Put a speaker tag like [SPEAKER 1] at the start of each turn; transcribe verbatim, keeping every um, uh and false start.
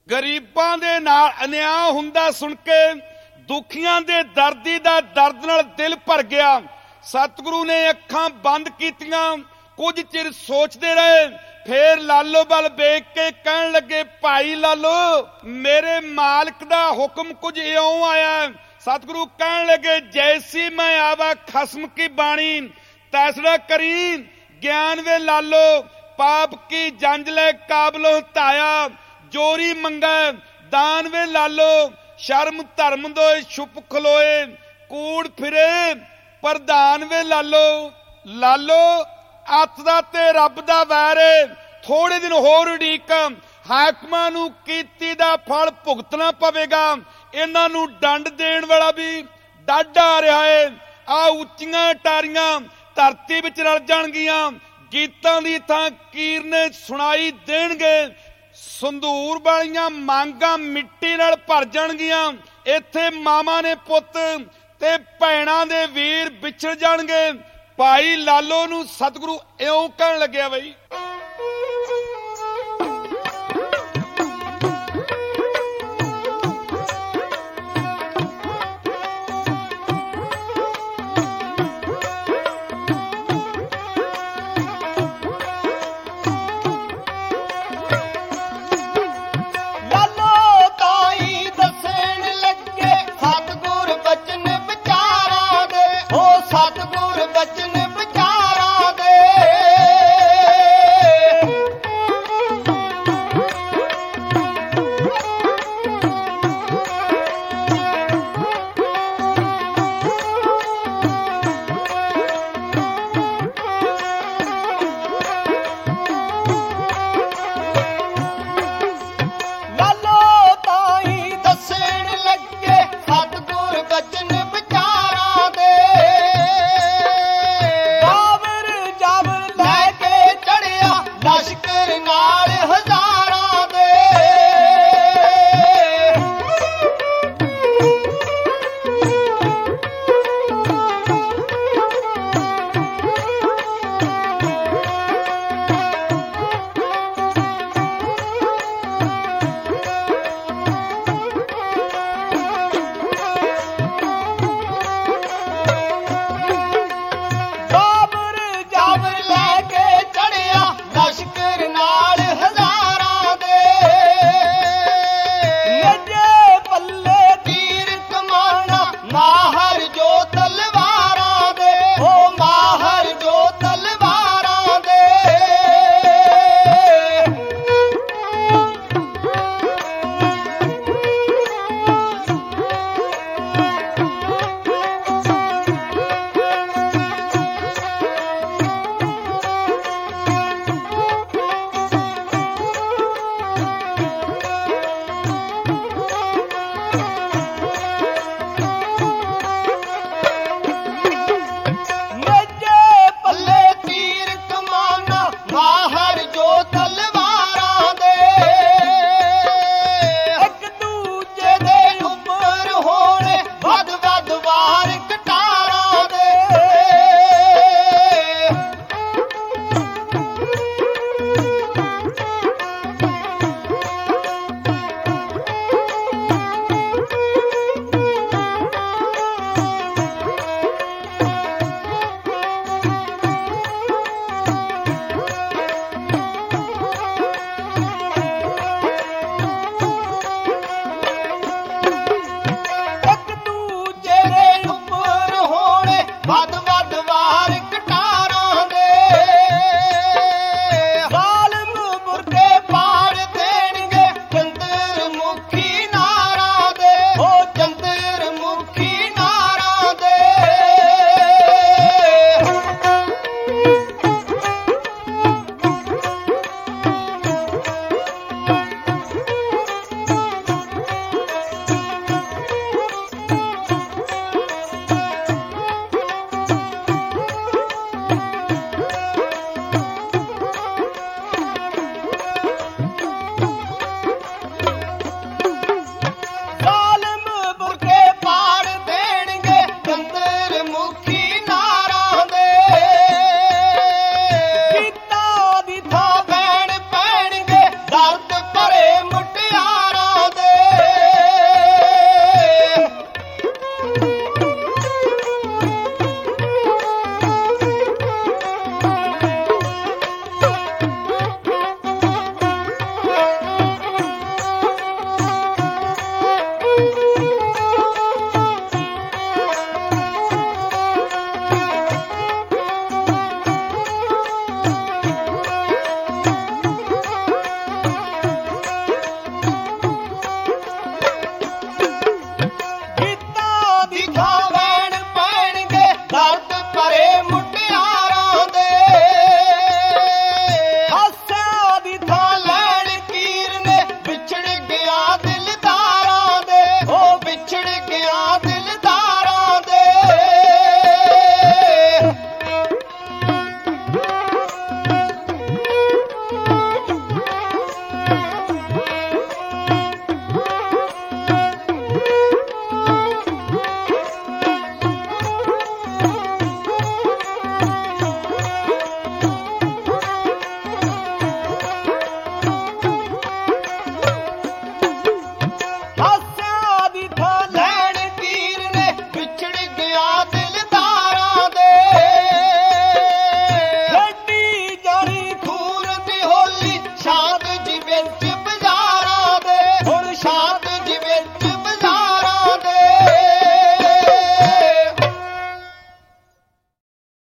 [SPEAKER 1] ਗਰੀਬਾਂ ਦੇ ਨਾਲ ਅਨਿਆਂ ਹੁੰਦਾ ਸੁਣ ਕੇ ਦੁਖੀਆਂ ਦੇ ਦਰਦੀ ਦਾ ਦਰਦ ਨਾਲ ਦਿਲ ਭਰ ਗਿਆ। ਸਤਿਗੁਰੂ ਨੇ ਅੱਖਾਂ ਬੰਦ ਕੀਤੀਆਂ, ਕੁਝ ਚਿਰ ਸੋਚਦੇ ਰਹੇ, ਫੇਰ ਲਾਲੋ ਵੱਲ ਵੇਖ ਕੇ ਕਹਿਣ ਲੱਗੇ, ਭਾਈ ਲਾਲੋ, ਮੇਰੇ ਮਾਲਕ ਦਾ ਹੁਕਮ ਕੁਝ ਇਉਂ ਆਇਆ। ਸਤਿਗੁਰੂ ਕਹਿਣ ਲੱਗੇ, ਜੈਸੀ ਮੈਂ ਆਵਾ ਖਸਮ ਕੀ ਬਾਣੀ, ਤੈਸੜਾ ਕਰੀ ਗਿਆਨ ਵੇ ਲਾਲੋ। ਪਾਪ ਕੀ ਜੰਜ ਲੈ ਕਾਬਲੋ ਧਾਇਆ, ਜੋਰੀ ਮੰਗੈ ਦਾਨ ਵੇ ਲਾਲੋ। ਸ਼ਰਮ ਧਰਮ ਦੋਏ ਛੁਪ ਖਲੋਏ, ਕੂੜ ਫਿਰੇ ਪ੍ਰਧਾਨ ਵੇ ਲਾਲੋ। ਲਾਲੋ, ਅੱਤ ਦਾ ਤੇ ਰੱਬ ਦਾ ਵੈਰ ਏ, ਥੋੜੇ ਦਿਨ ਹੋਰ ਉਡੀਕ, ਹਾਕਮਾਂ ਨੂੰ ਕੀਤੀ ਦਾ ਫਲ ਭੁਗਤਣਾ ਪਵੇਗਾ। ਇਹਨਾਂ ਨੂੰ ਦੰਡ ਦੇਣ ਵਾਲਾ ਵੀ ਡਾਢਾ ਆ ਰਿਹਾ ਏ। ਆ ਉੱਚੀਆਂ ਟਾਰੀਆਂ ਧਰਤੀ ਵਿੱਚ ਰਲ ਜਾਣਗੀਆਂ, ਗੀਤਾਂ ਦੀ ਥਾਂ ਕੀਰਨੇ ਸੁਣਾਈ ਦੇਣਗੇ, ਸੰਧੂਰ ਵਾਲੀਆਂ ਮੰਗਾਂ ਮਿੱਟੀ ਨਾਲ ਭਰ ਜਾਣਗੀਆਂ। ਇੱਥੇ ਮਾਵਾਂ ਨੇ ਪੁੱਤ ਤੇ ਭੈਣਾਂ ਦੇ ਵੀਰ ਵਿਛੜ ਜਾਣਗੇ। ਭਾਈ ਲਾਲੋ ਨੂੰ ਸਤਿਗੁਰੂ ਇਉਂ ਕਹਿਣ ਲੱਗਿਆ ਬਈ,